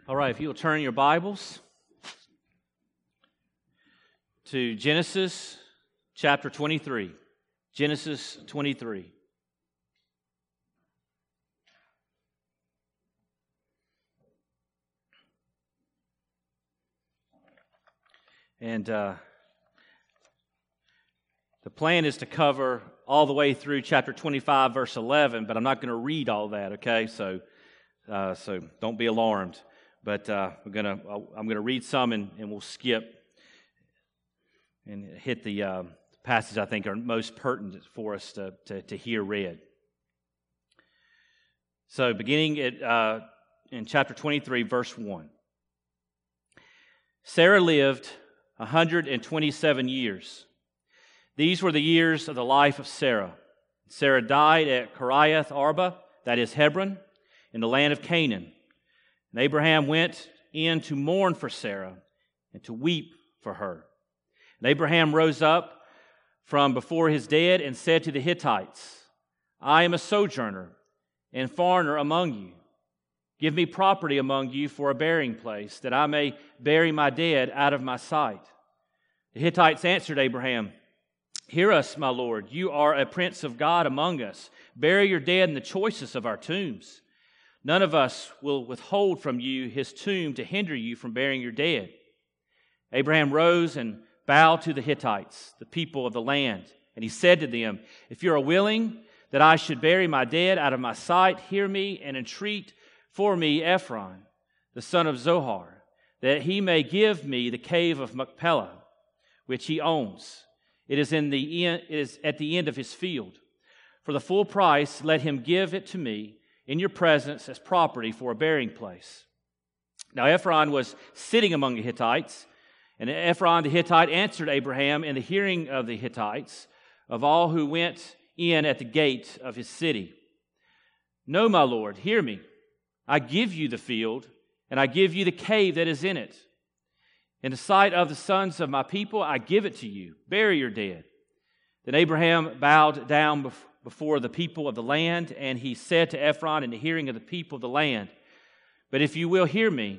All right, if you'll turn your Bibles to Genesis chapter 23. Genesis 23. And the plan is to cover all the way through chapter 25, verse 11, but I'm not going to read all that, okay? So don't be alarmed. But I'm going to read some and we'll skip and hit the passages I think are most pertinent for us to hear read. So beginning in chapter 23, verse 1. Sarah lived 127 years. These were the years of the life of Sarah. Sarah died at Kiriath Arba, that is Hebron, in the land of Canaan. And Abraham went in to mourn for Sarah and to weep for her. And Abraham rose up from before his dead and said to the Hittites, I am a sojourner and foreigner among you. Give me property among you for a burying place, that I may bury my dead out of my sight. The Hittites answered Abraham, Hear us, my lord, you are a prince of God among us. Bury your dead in the choicest of our tombs. None of us will withhold from you his tomb to hinder you from burying your dead. Abraham rose and bowed to the Hittites, the people of the land, and he said to them, If you are willing that I should bury my dead out of my sight, hear me and entreat for me Ephron, the son of Zohar, that he may give me the cave of Machpelah, which he owns. It is at the end of his field. For the full price, let him give it to me in your presence as property for a burying place. Now Ephron was sitting among the Hittites, and Ephron the Hittite answered Abraham in the hearing of the Hittites, of all who went in at the gate of his city. No, my lord, hear me. I give you the field, and I give you the cave that is in it. In the sight of the sons of my people, I give it to you. Bury your dead. Then Abraham bowed down before the people of the land, and he said to Ephron in the hearing of the people of the land, But if you will hear me,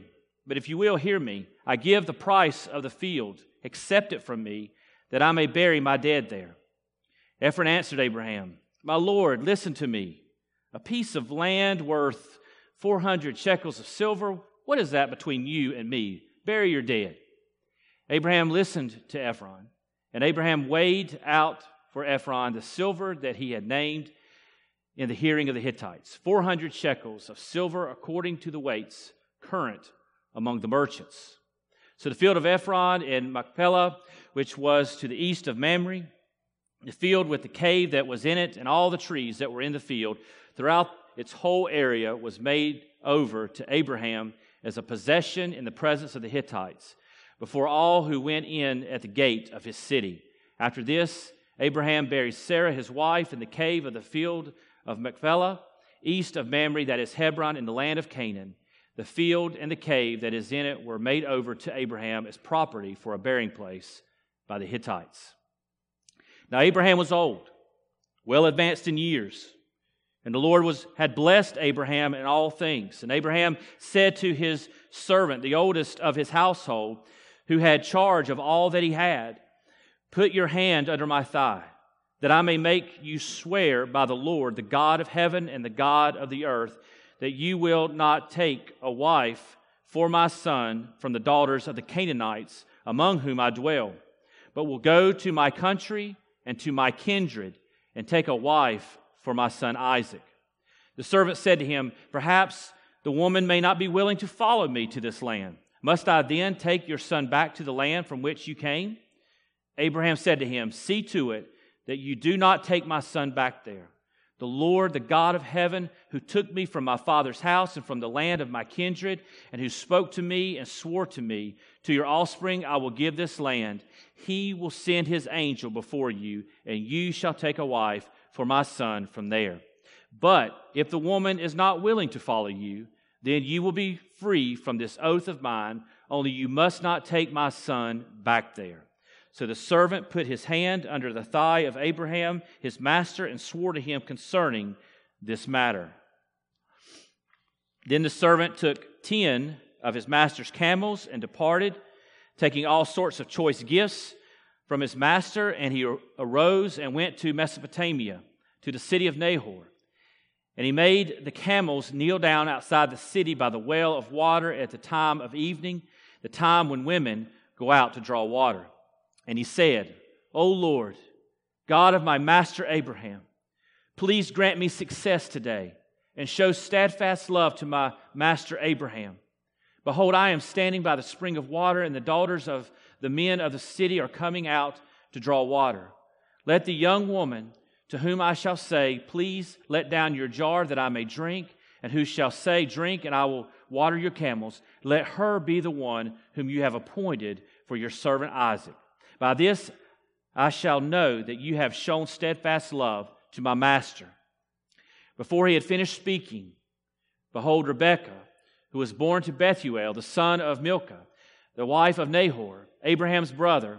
I give the price of the field. Accept it from me, that I may bury my dead there. Ephron answered Abraham, My lord, listen to me. A piece of land worth 400 shekels of silver, what is that between you and me? Bury your dead. Abraham listened to Ephron, and Abraham weighed out for Ephron the silver that he had named in the hearing of the Hittites, 400 shekels of silver according to the weights current among the merchants. So the field of Ephron in Machpelah, which was to the east of Mamre, the field with the cave that was in it, and all the trees that were in the field, throughout its whole area was made over to Abraham as a possession in the presence of the Hittites, before all who went in at the gate of his city. After this, Abraham buried Sarah his wife in the cave of the field of Machpelah, east of Mamre, that is Hebron, in the land of Canaan. The field and the cave that is in it were made over to Abraham as property for a burying place by the Hittites. Now Abraham was old, well advanced in years, and the Lord had blessed Abraham in all things. And Abraham said to his servant, the oldest of his household, who had charge of all that he had, Put your hand under my thigh, that I may make you swear by the Lord, the God of heaven and the God of the earth, that you will not take a wife for my son from the daughters of the Canaanites among whom I dwell, but will go to my country and to my kindred and take a wife for my son Isaac. The servant said to him, Perhaps the woman may not be willing to follow me to this land. Must I then take your son back to the land from which you came? Abraham said to him, See to it that you do not take my son back there. The Lord, the God of heaven, who took me from my father's house and from the land of my kindred, and who spoke to me and swore to me, To your offspring I will give this land. He will send his angel before you, and you shall take a wife for my son from there. But if the woman is not willing to follow you, then you will be free from this oath of mine, only you must not take my son back there. So the servant put his hand under the thigh of Abraham, his master, and swore to him concerning this matter. Then the servant took 10 of his master's camels and departed, taking all sorts of choice gifts from his master, and he arose and went to Mesopotamia, to the city of Nahor. And he made the camels kneel down outside the city by the well of water at the time of evening, the time when women go out to draw water. And he said, O Lord, God of my master Abraham, please grant me success today and show steadfast love to my master Abraham. Behold, I am standing by the spring of water, and the daughters of the men of the city are coming out to draw water. Let the young woman to whom I shall say, please let down your jar that I may drink, and who shall say, drink, and I will water your camels, let her be the one whom you have appointed for your servant Isaac. By this I shall know that you have shown steadfast love to my master. Before he had finished speaking, behold, Rebekah, who was born to Bethuel, the son of Milcah, the wife of Nahor, Abraham's brother,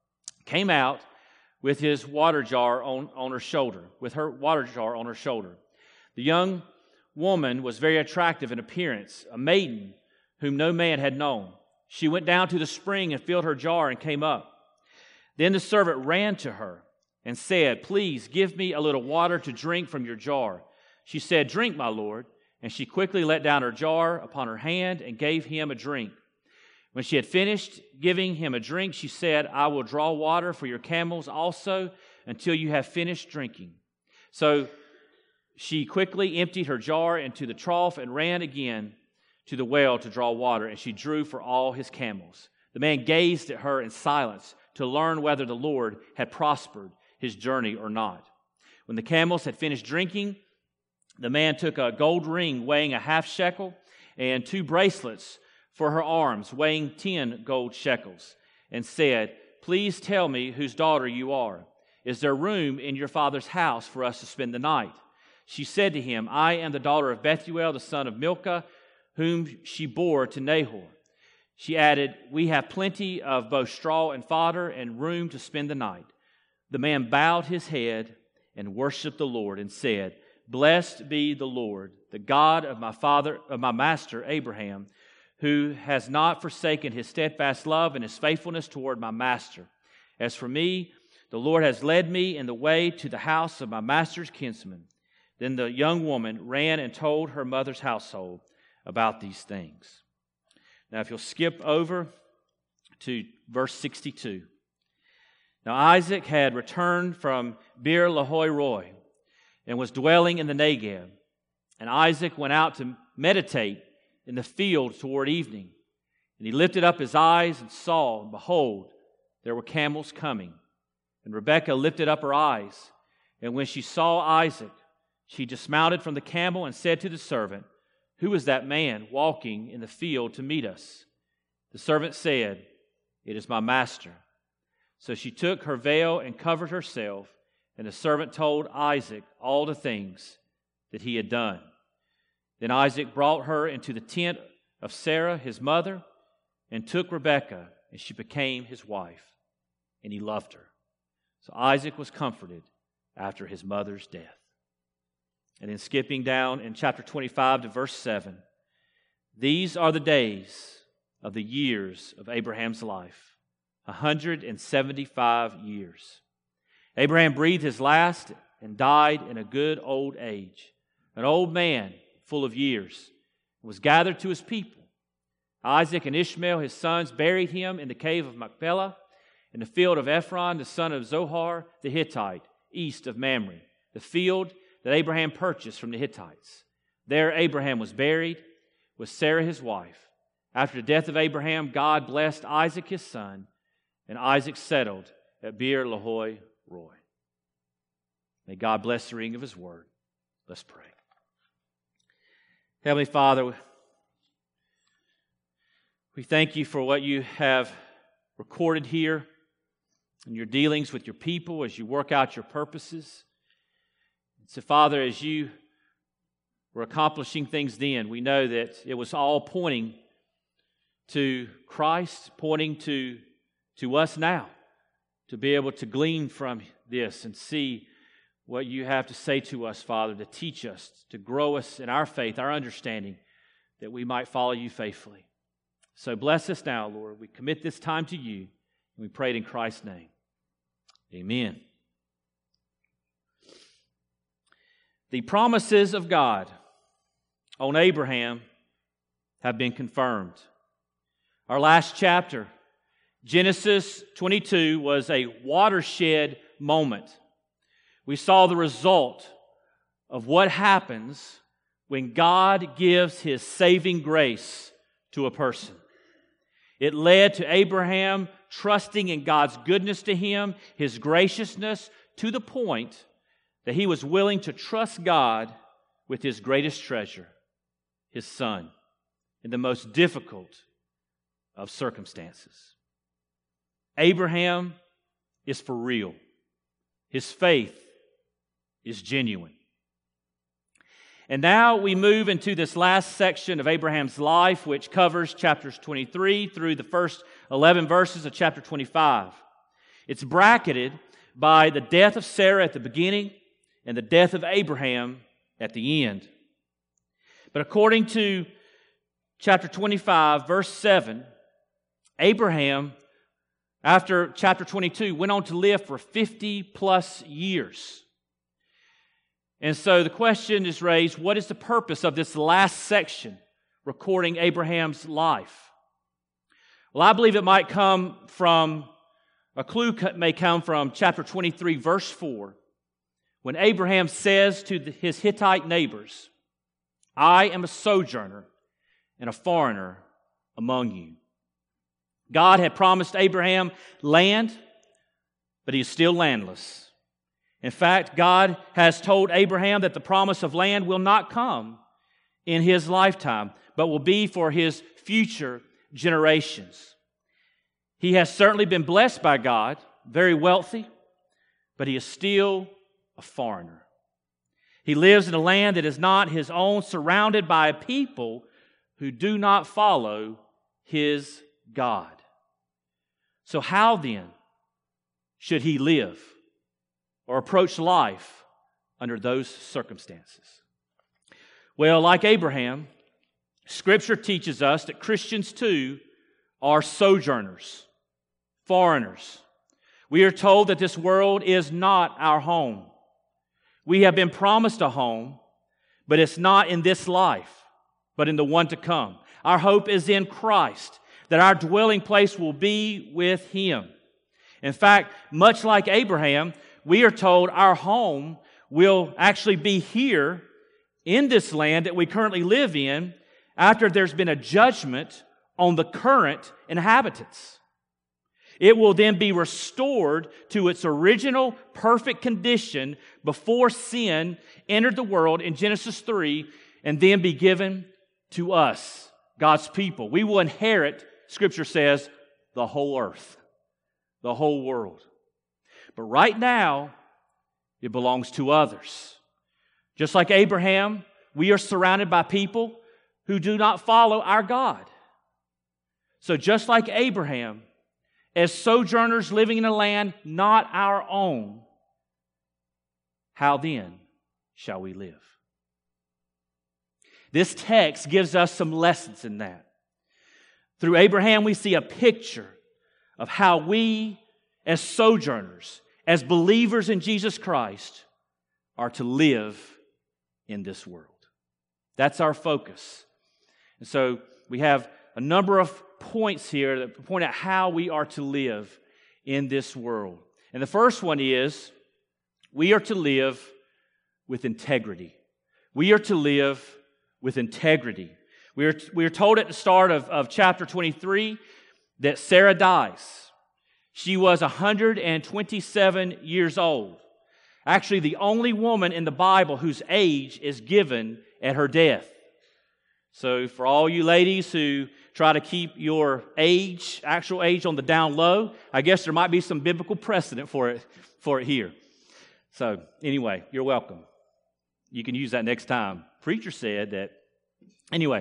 came out with his water jar on her shoulder, with her water jar on her shoulder. The young woman was very attractive in appearance, a maiden whom no man had known. She went down to the spring and filled her jar and came up. Then the servant ran to her and said, please give me a little water to drink from your jar. She said, drink, my lord. And she quickly let down her jar upon her hand and gave him a drink. When she had finished giving him a drink, she said, I will draw water for your camels also until you have finished drinking. So she quickly emptied her jar into the trough and ran again to the well to draw water, and she drew for all his camels. The man gazed at her in silence to learn whether the Lord had prospered his journey or not. When the camels had finished drinking, the man took a gold ring weighing a half shekel and 2 bracelets for her arms, weighing 10 gold shekels, and said, please tell me whose daughter you are. Is there room in your father's house for us to spend the night? She said to him, I am the daughter of Bethuel, the son of Milcah, whom she bore to Nahor. She added, we have plenty of both straw and fodder and room to spend the night. The man bowed his head and worshipped the Lord and said, blessed be the Lord, the God of my master Abraham, who has not forsaken his steadfast love and his faithfulness toward my master. As for me, the Lord has led me in the way to the house of my master's kinsman. Then the young woman ran and told her mother's household about these things. Now, if you'll skip over to verse 62. Now, Isaac had returned from Beer Lahai Roi and was dwelling in the Negev. And Isaac went out to meditate in the field toward evening. And he lifted up his eyes and saw, and behold, there were camels coming. And Rebekah lifted up her eyes, and when she saw Isaac, she dismounted from the camel and said to the servant, who is that man walking in the field to meet us? The servant said, it is my master. So she took her veil and covered herself, and the servant told Isaac all the things that he had done. Then Isaac brought her into the tent of Sarah, his mother, and took Rebekah, and she became his wife, and he loved her. So Isaac was comforted after his mother's death. And then skipping down in chapter 25 to verse 7, these are the days of the years of Abraham's life, 175 years. Abraham breathed his last and died in a good old age, an old man full of years, was gathered to his people. Isaac and Ishmael, his sons, buried him in the cave of Machpelah, in the field of Ephron, the son of Zohar the Hittite, east of Mamre, the field that Abraham purchased from the Hittites. There Abraham was buried with Sarah his wife. After the death of Abraham, God blessed Isaac his son, and Isaac settled at Beer Lahai Roi. May God bless the reading of his word. Let's pray. Heavenly Father, we thank you for what you have recorded here in your dealings with your people as you work out your purposes. So, Father, as you were accomplishing things then, we know that it was all pointing to Christ, pointing to us now, to be able to glean from this and see what you have to say to us, Father, to teach us, to grow us in our faith, our understanding, that we might follow you faithfully. So bless us now, Lord. We commit this time to you, and we pray it in Christ's name. Amen. The promises of God on Abraham have been confirmed. Our last chapter, Genesis 22, was a watershed moment. We saw the result of what happens when God gives His saving grace to a person. It led to Abraham trusting in God's goodness to him, His graciousness, to the point that he was willing to trust God with his greatest treasure, his son, in the most difficult of circumstances. Abraham is for real. His faith is genuine. And now we move into this last section of Abraham's life, which covers chapters 23 through the first 11 verses of chapter 25. It's bracketed by the death of Sarah at the beginning and the death of Abraham at the end. But according to chapter 25, verse 7, Abraham, after chapter 22, went on to live for 50 plus years. And so the question is raised, what is the purpose of this last section recording Abraham's life? Well, I believe it might come from, a clue may come from chapter 23, verse 4, when Abraham says to his Hittite neighbors, I am a sojourner and a foreigner among you. God had promised Abraham land, but he is still landless. In fact, God has told Abraham that the promise of land will not come in his lifetime, but will be for his future generations. He has certainly been blessed by God, very wealthy, but he is still a foreigner. He lives in a land that is not his own, surrounded by a people who do not follow his God. So how then should he live or approach life under those circumstances? Well, like Abraham, Scripture teaches us that Christians too are sojourners, foreigners. We are told that this world is not our home. We have been promised a home, but it's not in this life, but in the one to come. Our hope is in Christ, that our dwelling place will be with Him. In fact, much like Abraham, we are told our home will actually be here in this land that we currently live in after there's been a judgment on the current inhabitants. It will then be restored to its original perfect condition before sin entered the world in Genesis 3 and then be given to us, God's people. We will inherit, Scripture says, the whole earth, the whole world. But right now, it belongs to others. Just like Abraham, we are surrounded by people who do not follow our God. So just like Abraham, as sojourners living in a land not our own, how then shall we live? This text gives us some lessons in that. Through Abraham, we see a picture of how we, as sojourners, as believers in Jesus Christ, are to live in this world. That's our focus. And so we have a number of points here that point out how we are to live in this world. And the first one is, we are to live with integrity. We are to live with integrity. We are told at the start of chapter 23 that Sarah dies. She was 127 years old. Actually, the only woman in the Bible whose age is given at her death. So for all you ladies who try to keep your age, actual age, on the down low, I guess there might be some biblical precedent for it here. So anyway, you're welcome. You can use that next time. Preacher said that. Anyway.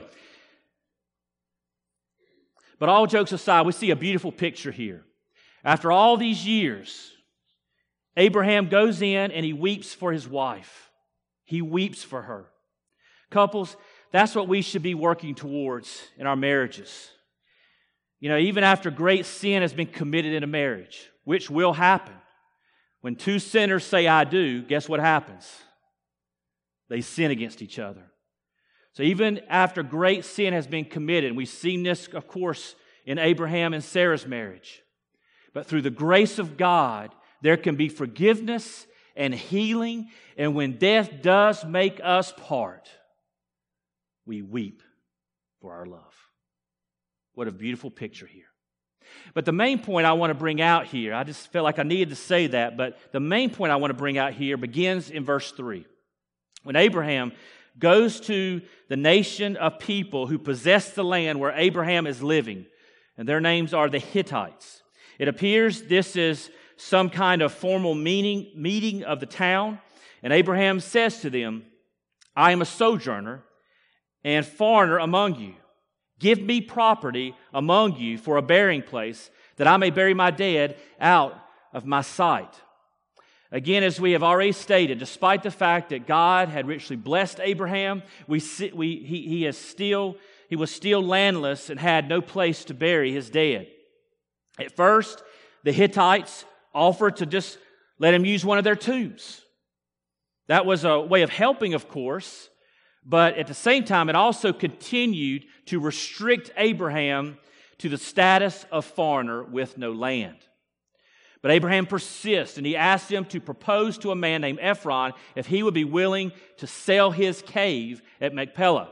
But all jokes aside, we see a beautiful picture here. After all these years, Abraham goes in and he weeps for his wife. He weeps for her. Couples, that's what we should be working towards in our marriages. Even after great sin has been committed in a marriage, which will happen, when two sinners say, I do, guess what happens? They sin against each other. So even after great sin has been committed, and we've seen this, of course, in Abraham and Sarah's marriage, but through the grace of God, there can be forgiveness and healing, and when death does make us part, we weep for our love. What a beautiful picture here. But the main point I want to bring out here, I just felt like I needed to say that, but the main point I want to bring out here begins in verse 3. When Abraham goes to the nation of people who possess the land where Abraham is living, and their names are the Hittites. It appears this is some kind of formal meeting of the town, and Abraham says to them, I am a sojourner and foreigner among you. Give me property among you for a burying place, that I may bury my dead out of my sight. Again, as we have already stated, despite the fact that God had richly blessed Abraham, he was still landless and had no place to bury his dead. At first, the Hittites offered to just let him use one of their tombs. That was a way of helping, of course, but at the same time, it also continued to restrict Abraham to the status of foreigner with no land. But Abraham persists, and he asks him to propose to a man named Ephron if he would be willing to sell his cave at Machpelah.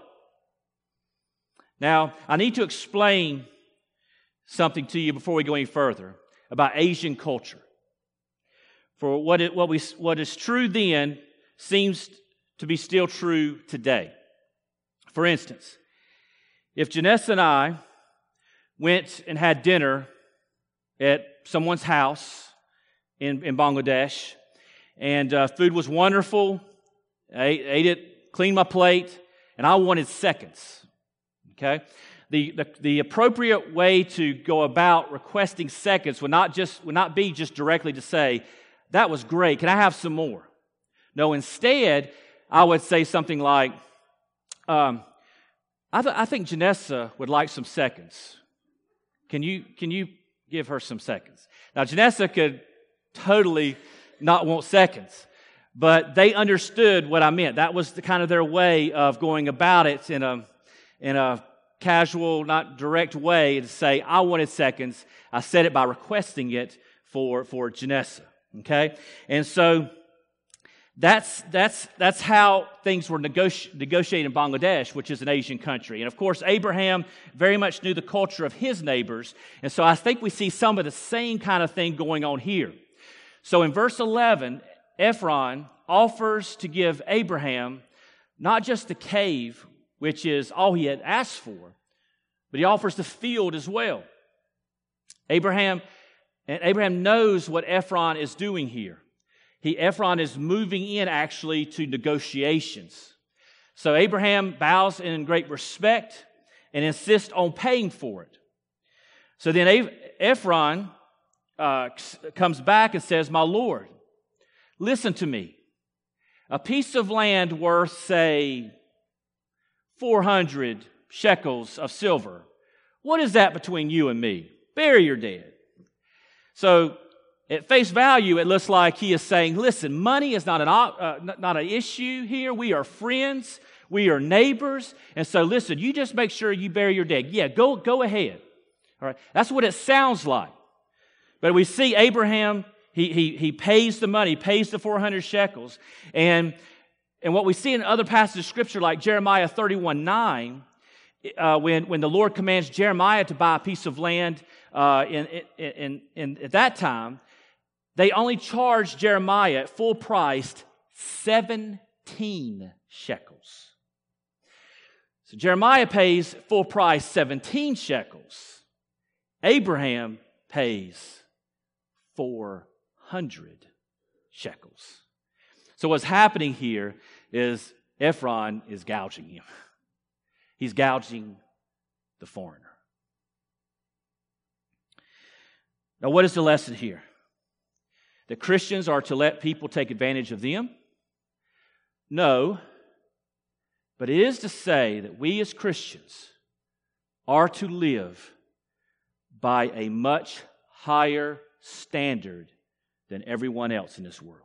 Now, I need to explain something to you before we go any further about Asian culture. For what is true then seems to be still true today. For instance, if Janessa and I went and had dinner at someone's house in Bangladesh, and food was wonderful, I ate it, cleaned my plate, and I wanted seconds. Okay? The appropriate way to go about requesting seconds would not be just directly to say, that was great, can I have some more? No, instead, I would say something like, I think Janessa would like some seconds. Can you give her some seconds? Now, Janessa could totally not want seconds, but they understood what I meant. That was kind of their way of going about it in a casual, not direct way to say, I wanted seconds. I said it by requesting it for Janessa. Okay? And so that's how things were negotiated in Bangladesh, which is an Asian country. And of course, Abraham very much knew the culture of his neighbors. And so I think we see some of the same kind of thing going on here. So in verse 11, Ephron offers to give Abraham not just the cave, which is all he had asked for, but he offers the field as well. Abraham knows what Ephron is doing here. Ephron is moving in actually to negotiations. So Abraham bows in great respect and insists on paying for it. So then Ephron comes back and says, my Lord, listen to me. A piece of land worth, say, 400 shekels of silver. What is that between you and me? Bury your dead. So at face value, it looks like he is saying, listen, money is not an issue here. We are friends. We are neighbors. And so listen, you just make sure you bury your dead. Yeah, go ahead. All right. That's what it sounds like. But we see Abraham, he pays the money, pays the 400 shekels. And what we see in other passages of Scripture, like Jeremiah 31:9, when the Lord commands Jeremiah to buy a piece of land at that time, they only charged Jeremiah at full price 17 shekels. So Jeremiah pays full price 17 shekels. Abraham pays 400 shekels. So what's happening here is Ephron is gouging him. He's gouging the foreigner. Now, what is the lesson here? That Christians are to let people take advantage of them? No. But it is to say that we as Christians are to live by a much higher standard than everyone else in this world.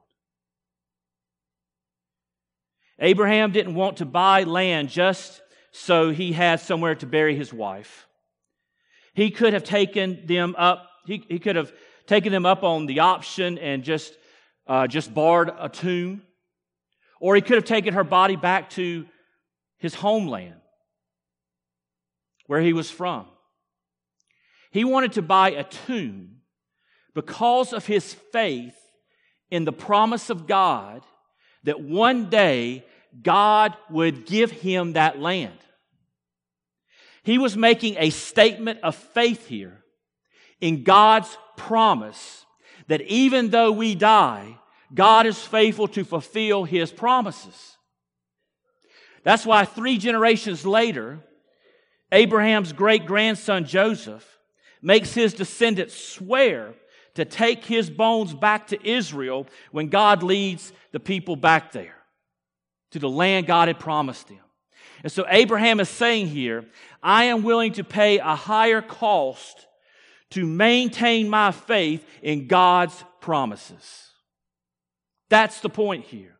Abraham didn't want to buy land just so he had somewhere to bury his wife. He could have taken them up. He could have taken them up on the option and just barred a tomb, or he could have taken her body back to his homeland, where he was from. He wanted to buy a tomb because of his faith in the promise of God that one day God would give him that land. He was making a statement of faith here in God's promise that even though we die, God is faithful to fulfill His promises. That's why 3 generations later, Abraham's great-grandson Joseph makes his descendants swear to take his bones back to Israel when God leads the people back there, to the land God had promised them. And so Abraham is saying here, I am willing to pay a higher cost to maintain my faith in God's promises. That's the point here.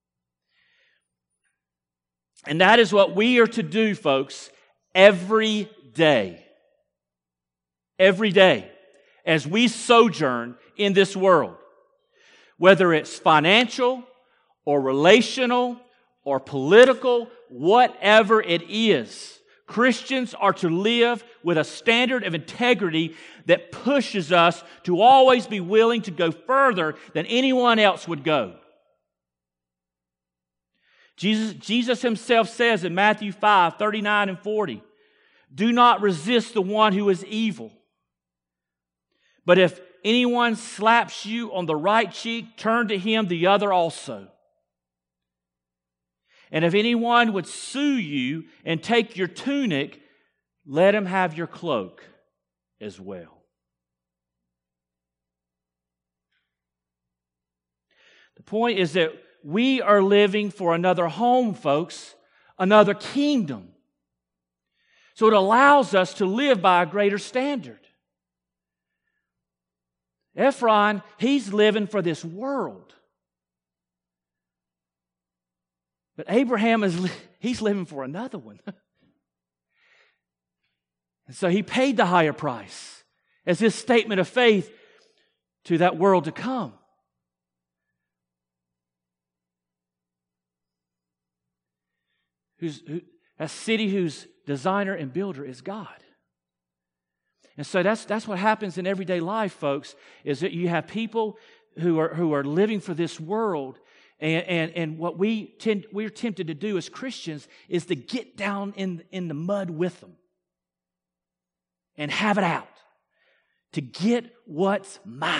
And that is what we are to do, folks, every day. Every day, as we sojourn in this world. Whether it's financial or relational or political, whatever it is, Christians are to live with a standard of integrity that pushes us to always be willing to go further than anyone else would go. Jesus himself says in Matthew 5:39 and 40, do not resist the one who is evil. But if anyone slaps you on the right cheek, turn to him the other also. And if anyone would sue you and take your tunic, let him have your cloak as well. The point is that we are living for another home, folks, another kingdom. So it allows us to live by a greater standard. Ephron, he's living for this world. But Abraham, he's living for another one. And so he paid the higher price as his statement of faith to that world to come. A city whose designer and builder is God. And so that's what happens in everyday life, folks, is that you have people who are living for this world, and what we're tempted to do as Christians is to get down in the mud with them and have it out to get what's mine.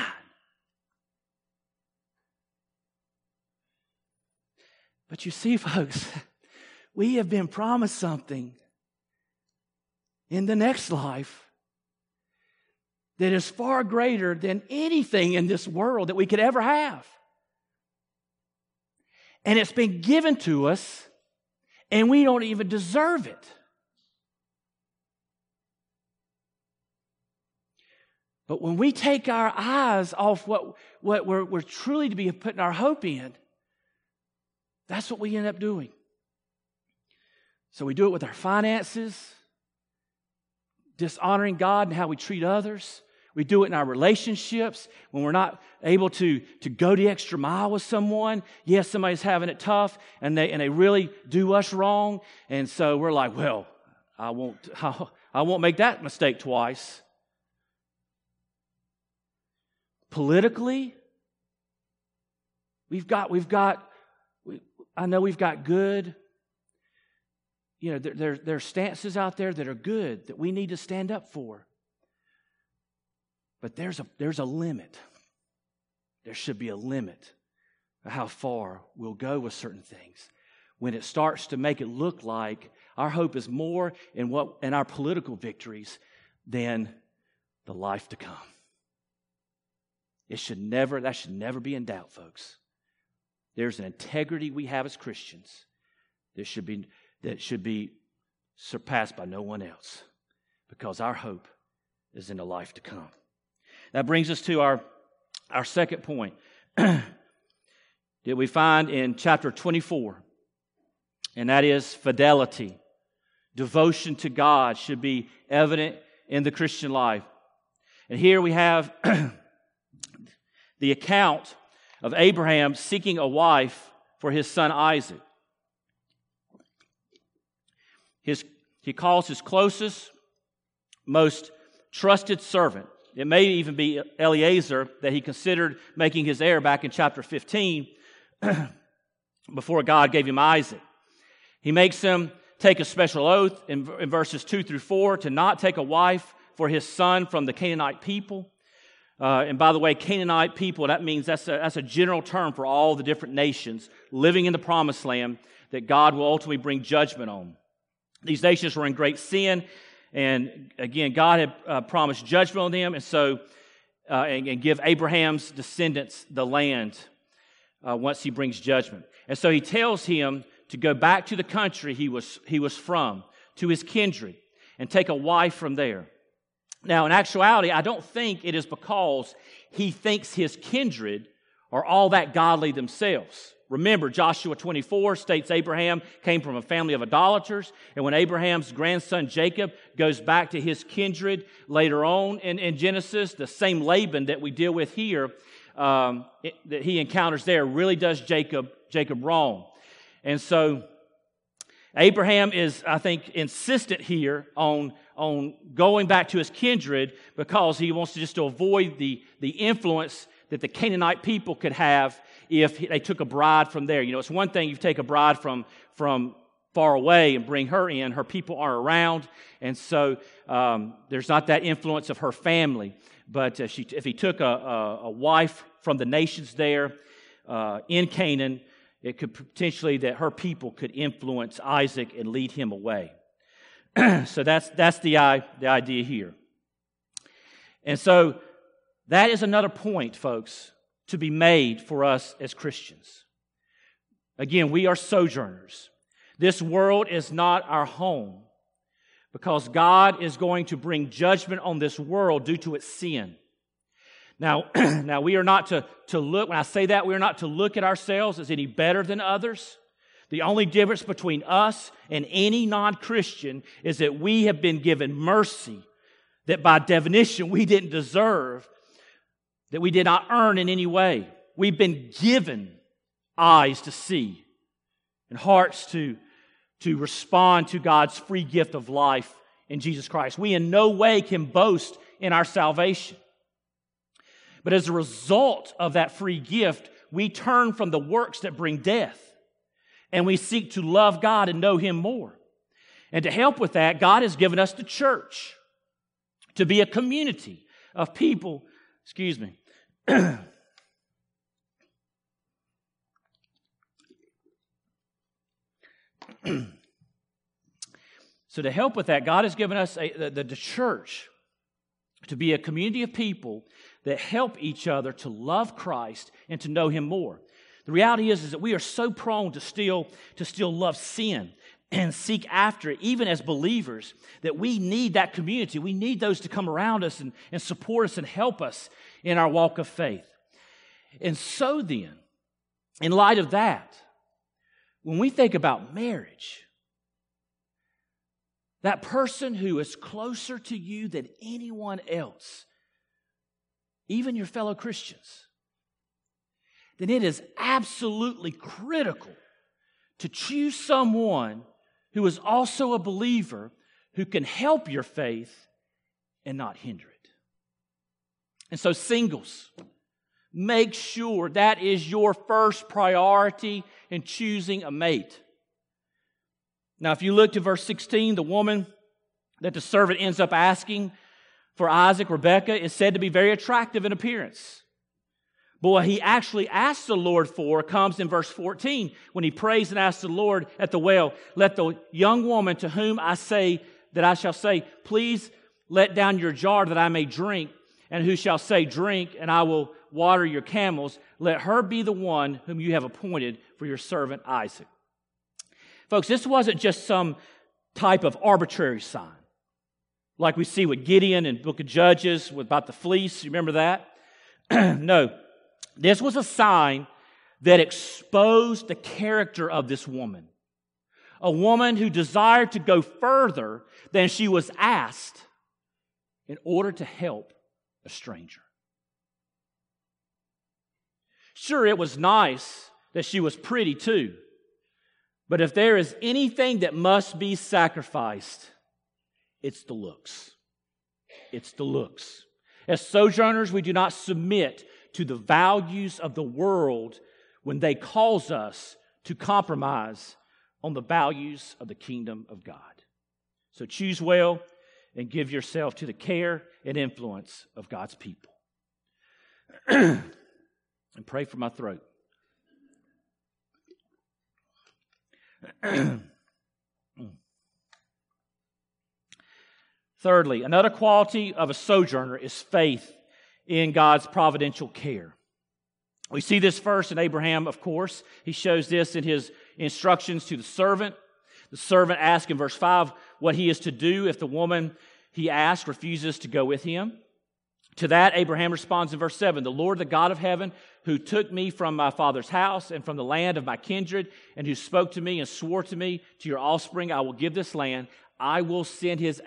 But you see, folks, we have been promised something in the next life that is far greater than anything in this world that we could ever have. And it's been given to us, and we don't even deserve it. But when we take our eyes off what we're truly to be putting our hope in, that's what we end up doing. So we do it with our finances, dishonoring God and how we treat others. We do it in our relationships when we're not able to go the extra mile with someone. Yes, somebody's having it tough and they really do us wrong. And so we're like, well, I won't make that mistake twice. Politically, I know we've got good, there are stances out there that are good that we need to stand up for. But there's a limit. There should be a limit of how far we'll go with certain things. When it starts to make it look like our hope is more in our political victories than the life to come. That should never be in doubt, folks. There's an integrity we have as Christians that should be surpassed by no one else, because our hope is in the life to come. That brings us to our second point that we find in chapter 24, and that is fidelity. Devotion to God should be evident in the Christian life. And here we have the account of Abraham seeking a wife for his son Isaac. He calls his closest, most trusted servant. It may even be Eliezer that he considered making his heir back in chapter 15 before God gave him Isaac. He makes him take a special oath in verses 2 through 4 to not take a wife for his son from the Canaanite people. And by the way, Canaanite people, that means that's a general term for all the different nations living in the Promised Land that God will ultimately bring judgment on. These nations were in great sin, and again, God had promised judgment on them, and so and give Abraham's descendants the land once he brings judgment. And so he tells him to go back to the country he was from, to his kindred, and take a wife from there. Now, in actuality, I don't think it is because he thinks his kindred are all that godly themselves. Remember, Joshua 24 states Abraham came from a family of idolaters, and when Abraham's grandson Jacob goes back to his kindred later on in Genesis, the same Laban that we deal with here, that he encounters there, really does Jacob wrong. And so Abraham is, I think, insistent here on going back to his kindred because he wants to just to avoid the influence that the Canaanite people could have if they took a bride from there. You know, it's one thing you take a bride from far away and bring her in. Her people aren't around, and so there's not that influence of her family. But if he took a wife from the nations there in Canaan, it could potentially that her people could influence Isaac and lead him away. So that's the idea here. And so that is another point, folks, to be made for us as Christians. Again, we are sojourners. This world is not our home because God is going to bring judgment on this world due to its sin. Now we are not to look, when I say that, we are not to look at ourselves as any better than others. The only difference between us and any non-Christian is that we have been given mercy that by definition we didn't deserve, that we did not earn in any way. We've been given eyes to see and hearts to respond to God's free gift of life in Jesus Christ. We in no way can boast in our salvation. But as a result of that free gift, we turn from the works that bring death, and we seek to love God and know Him more. And to help with that, God has given us the church to be a community of people, So to help with that, God has given us the church to be a community of people that help each other to love Christ and to know Him more. The reality is that we are so prone to still love sin and seek after it, even as believers, that we need that community. We need those to come around us and support us and help us in our walk of faith. And so then, in light of that, when we think about marriage, that person who is closer to you than anyone else, even your fellow Christians, then it is absolutely critical to choose someone who is also a believer who can help your faith and not hinder it. And so singles, make sure that is your first priority in choosing a mate. Now, if you look to verse 16, the woman that the servant ends up asking for Isaac, Rebekah, is said to be very attractive in appearance. But what he actually asks the Lord for comes in verse 14 when he prays and asks the Lord at the well, "Let the young woman to whom I say that I shall say, please let down your jar that I may drink, and who shall say, drink, and I will water your camels, let her be the one whom you have appointed for your servant Isaac." Folks, this wasn't just some type of arbitrary sign. like we see with Gideon in the book of Judges about the fleece. You remember that? No. This was a sign that exposed the character of this woman. A woman who desired to go further than she was asked in order to help a stranger. Sure, it was nice that she was pretty too. But if there is anything that must be sacrificed, it's the looks. It's the looks. As sojourners, we do not submit to the values of the world when they cause us to compromise on the values of the kingdom of God. So choose well and give yourself to the care and influence of God's people. And pray for my throat. Thirdly, another quality of a sojourner is faith in God's providential care. We see this first in Abraham, of course. He shows this in his instructions to the servant. The servant asks in verse 5 what he is to do if the woman he asked refuses to go with him. To that, Abraham responds in verse 7, "The Lord, the God of heaven, who took me from my father's house and from the land of my kindred, and who spoke to me and swore to me, to your offspring, I will give this land. He will send his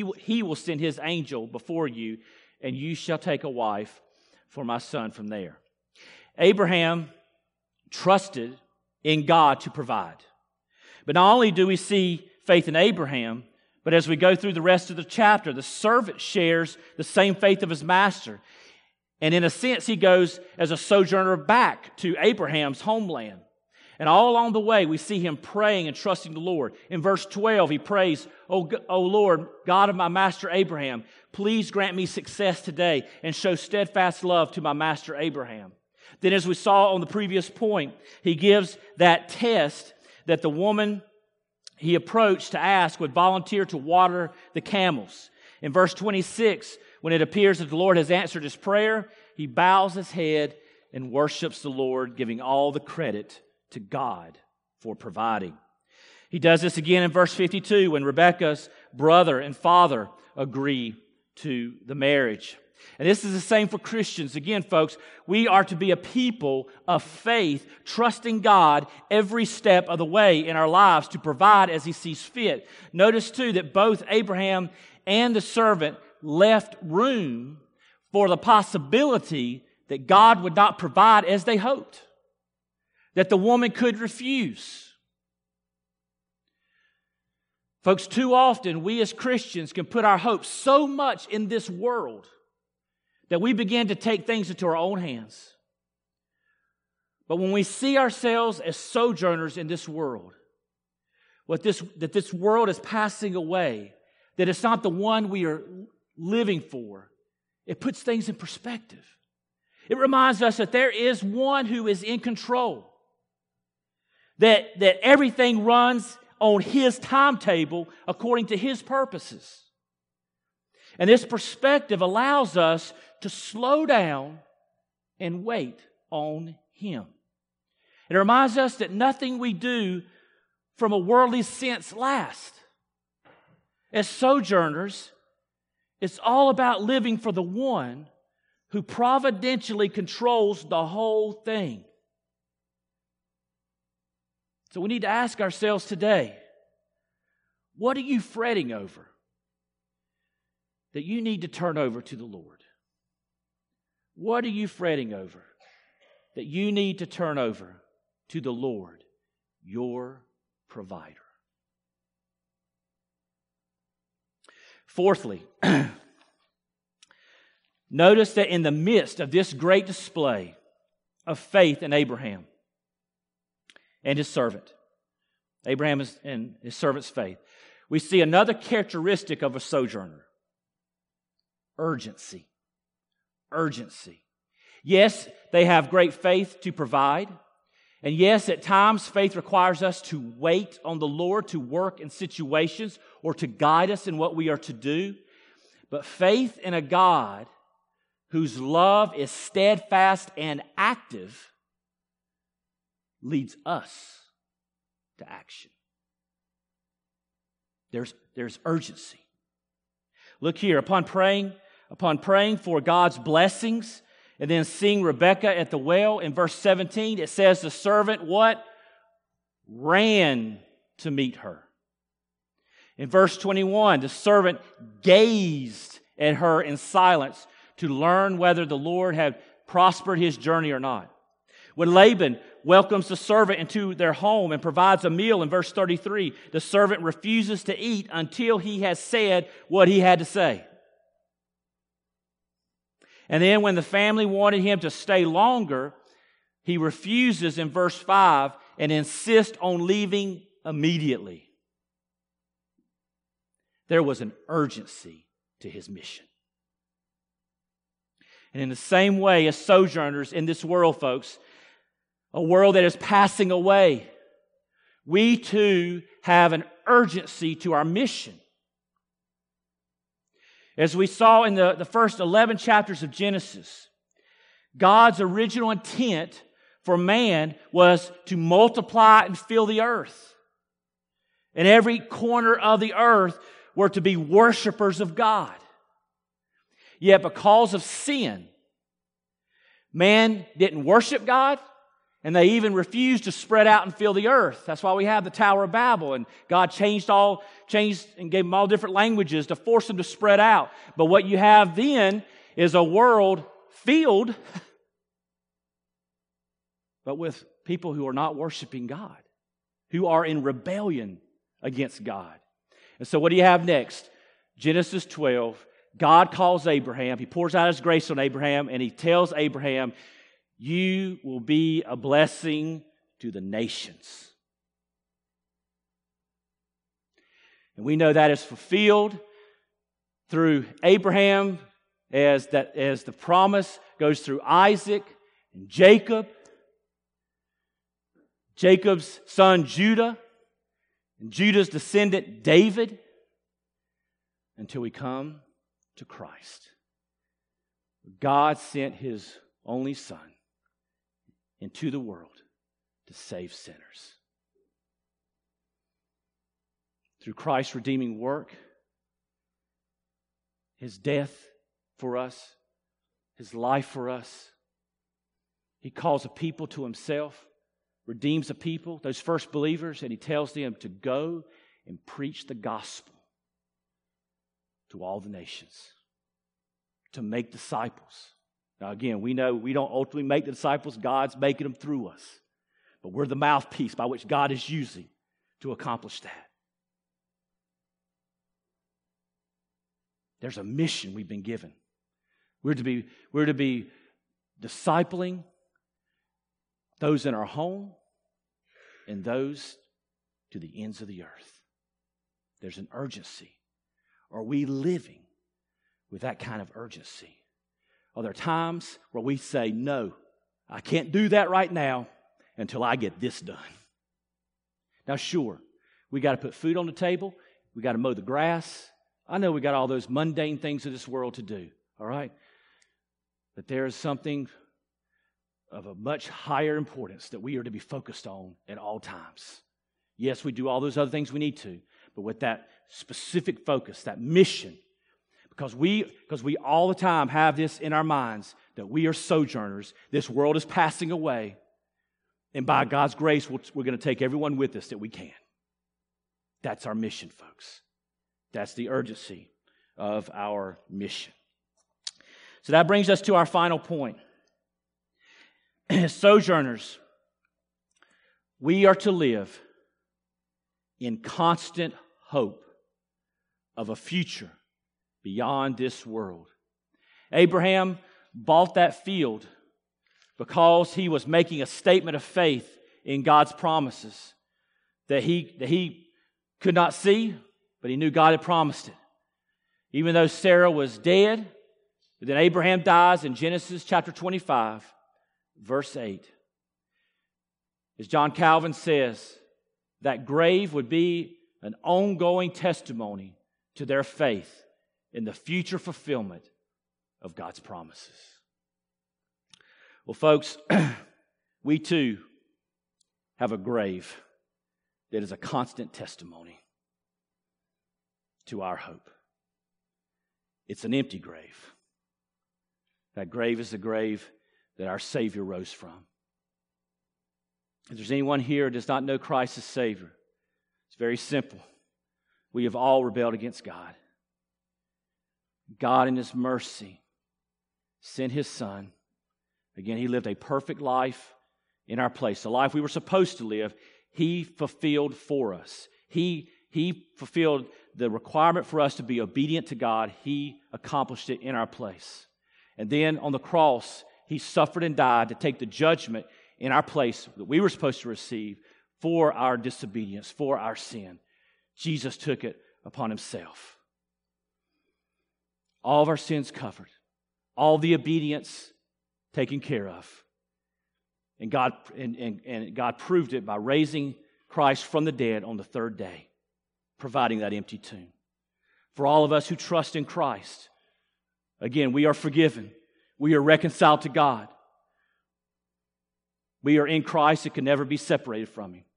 angel before you, and you shall take a wife for my son from there." Abraham trusted in God to provide. But not only do we see faith in Abraham, but as we go through the rest of the chapter, the servant shares the same faith of his master. And in a sense, he goes as a sojourner back to Abraham's homeland. And all along the way, we see him praying and trusting the Lord. In verse 12, he prays, O Lord, God of my master Abraham, please grant me success today and show steadfast love to my master Abraham. Then, as we saw on the previous point, he gives that test that the woman he approached to ask would volunteer to water the camels. In verse 26, when it appears that the Lord has answered his prayer, he bows his head and worships the Lord, giving all the credit to God for providing. He does this again in verse 52 when Rebekah's brother and father agree to the marriage. And this is the same for Christians. Again, folks, we are to be a people of faith, trusting God every step of the way in our lives to provide as He sees fit. Notice, too, that both Abraham and the servant left room for the possibility that God would not provide as they hoped, that the woman could refuse. Folks, too often we as Christians can put our hope so much in this world that we begin to take things into our own hands. But when we see ourselves as sojourners in this world, that this world is passing away, that it's not the one we are living for, it puts things in perspective. It reminds us that there is one who is in control, that everything runs on His timetable according to His purposes. And this perspective allows us to slow down and wait on Him. It reminds us that nothing we do from a worldly sense lasts. As sojourners, it's all about living for the one who providentially controls the whole thing. So we need to ask ourselves today, what are you fretting over that you need to turn over to the Lord? What are you fretting over that you need to turn over to the Lord, your provider? Fourthly, notice that in the midst of this great display of faith in Abraham and his servant, Abraham and his servant's faith, we see another characteristic of a sojourner: urgency. Urgency. Yes, they have great faith to provide. And yes, at times faith requires us to wait on the Lord to work in situations or to guide us in what we are to do. But faith in a God whose love is steadfast and active leads us to action. There's urgency. Look here, upon praying for God's blessings, and then seeing Rebekah at the well in verse 17, it says the servant what? Ran to meet her. In verse 21, the servant gazed at her in silence to learn whether the Lord had prospered his journey or not. When Laban welcomes the servant into their home and provides a meal in verse 33, the servant refuses to eat until he has said what he had to say. And then when the family wanted him to stay longer, he refuses in verse 5 and insists on leaving immediately. There was an urgency to his mission. And in the same way as sojourners in this world, folks, a world that is passing away, we too have an urgency to our mission. As we saw in the first 11 chapters of Genesis, God's original intent for man was to multiply and fill the earth. And every corner of the earth were to be worshipers of God. Yet because of sin, man didn't worship God, and they even refused to spread out and fill the earth. That's why we have the Tower of Babel, and God changed and gave them all different languages to force them to spread out. But what you have then is a world filled, but with people who are not worshiping God, who are in rebellion against God. And so what do you have next? Genesis 12, God calls Abraham, He pours out His grace on Abraham, and He tells Abraham, you will be a blessing to the nations. And we know that is fulfilled through Abraham as the promise goes through Isaac and Jacob, Jacob's son Judah, and Judah's descendant David, until we come to Christ. God sent His only Son into the world to save sinners. Through Christ's redeeming work, His death for us, His life for us, He calls a people to Himself, redeems a people, those first believers, and He tells them to go and preach the gospel to all the nations, to make disciples. Now again, we know we don't ultimately make the disciples, God's making them through us. But we're the mouthpiece by which God is using to accomplish that. There's a mission we've been given. We're to be discipling those in our home and those to the ends of the earth. There's an urgency. Are we living with that kind of urgency? Are there times where we say, no, I can't do that right now until I get this done? Now, sure, we got to put food on the table. We got to mow the grass. I know we got all those mundane things of this world to do, all right? But there is something of a much higher importance that we are to be focused on at all times. Yes, we do all those other things we need to, but with that specific focus, that mission, because we all the time have this in our minds that we are sojourners. This world is passing away. And by God's grace, we're going to take everyone with us that we can. That's our mission, folks. That's the urgency of our mission. So that brings us to our final point. As sojourners, we are to live in constant hope of a future beyond this world. Abraham bought that field because he was making a statement of faith in God's promises that he could not see, but he knew God had promised it. Even though Sarah was dead, but then Abraham dies in Genesis chapter 25, verse 8. As John Calvin says, that grave would be an ongoing testimony to their faith in the future fulfillment of God's promises. Well, folks, we too have a grave that is a constant testimony to our hope. It's an empty grave. That grave is the grave that our Savior rose from. If there's anyone here who does not know Christ as Savior, it's very simple. We have all rebelled against God. God in His mercy sent His Son. Again, He lived a perfect life in our place, the life we were supposed to live. He fulfilled for us. He fulfilled the requirement for us to be obedient to God. He accomplished it in our place. And then on the cross, He suffered and died to take the judgment in our place that we were supposed to receive for our disobedience, for our sin. Jesus took it upon Himself. All of our sins covered. All the obedience taken care of. And God proved it by raising Christ from the dead on the third day, providing that empty tomb. For all of us who trust in Christ, again, we are forgiven. We are reconciled to God. We are in Christ and can never be separated from Him.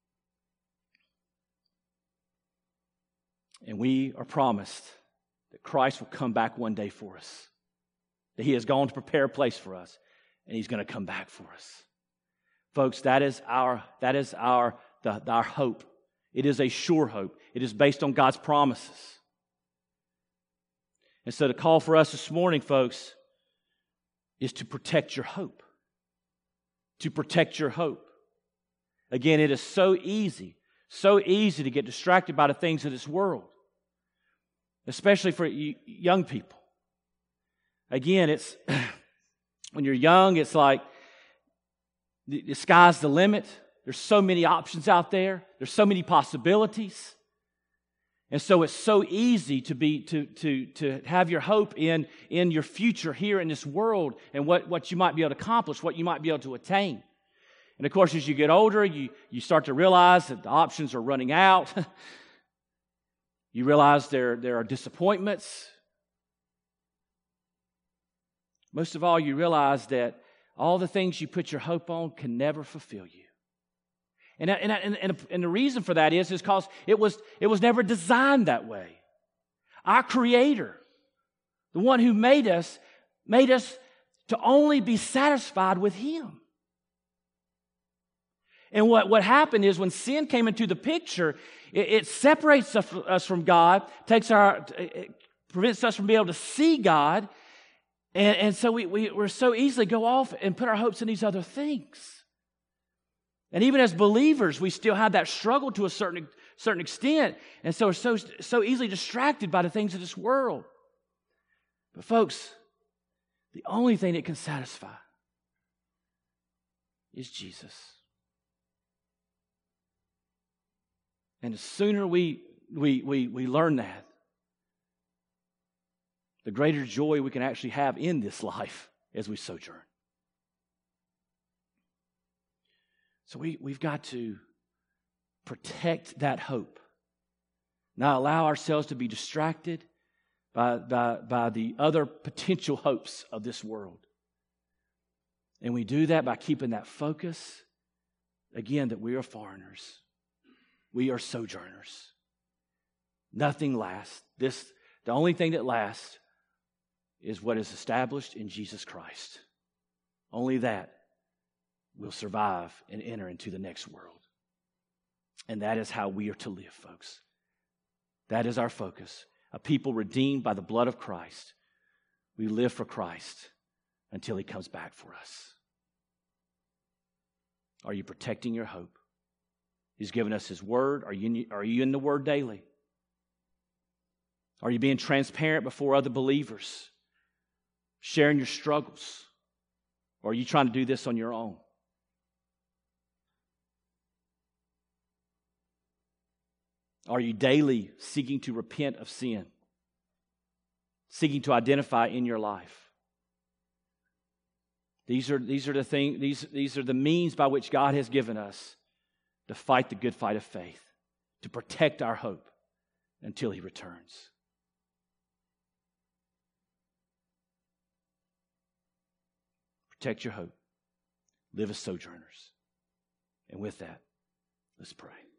And we are promised that Christ will come back one day for us. That He has gone to prepare a place for us, and He's going to come back for us. Folks, that is our hope. It is a sure hope. It is based on God's promises. And so the call for us this morning, folks, is to protect your hope. To protect your hope. Again, it is so easy to get distracted by the things of this world, especially for young people. Again, it's when you're young, it's like the sky's the limit. There's so many options out there. There's so many possibilities. And so it's so easy to have your hope in your future here in this world and what you might be able to accomplish, what you might be able to attain. And of course, as you get older, you start to realize that the options are running out. You realize there are disappointments. Most of all, you realize that all the things you put your hope on can never fulfill you. And the reason for that is because it was never designed that way. Our Creator, the one who made us to only be satisfied with Him. And what happened is when sin came into the picture, it separates us from God, it prevents us from being able to see God, and so we're so easily go off and put our hopes in these other things. And even as believers, we still have that struggle to a certain extent, and so we're so easily distracted by the things of this world. But folks, the only thing that can satisfy is Jesus. And the sooner we learn that, the greater joy we can actually have in this life as we sojourn. So we've got to protect that hope, not allow ourselves to be distracted by the other potential hopes of this world. And we do that by keeping that focus, again, that we are foreigners. We are sojourners. Nothing lasts. The only thing that lasts is what is established in Jesus Christ. Only that will survive and enter into the next world. And that is how we are to live, folks. That is our focus. A people redeemed by the blood of Christ. We live for Christ until He comes back for us. Are you protecting your hope? He's given us His Word. Are you in the Word daily? Are you being transparent before other believers? Sharing your struggles? Or are you trying to do this on your own? Are you daily seeking to repent of sin? Seeking to identify in your life? These are the means by which God has given us to fight the good fight of faith, to protect our hope until He returns. Protect your hope. Live as sojourners. And with that, let's pray.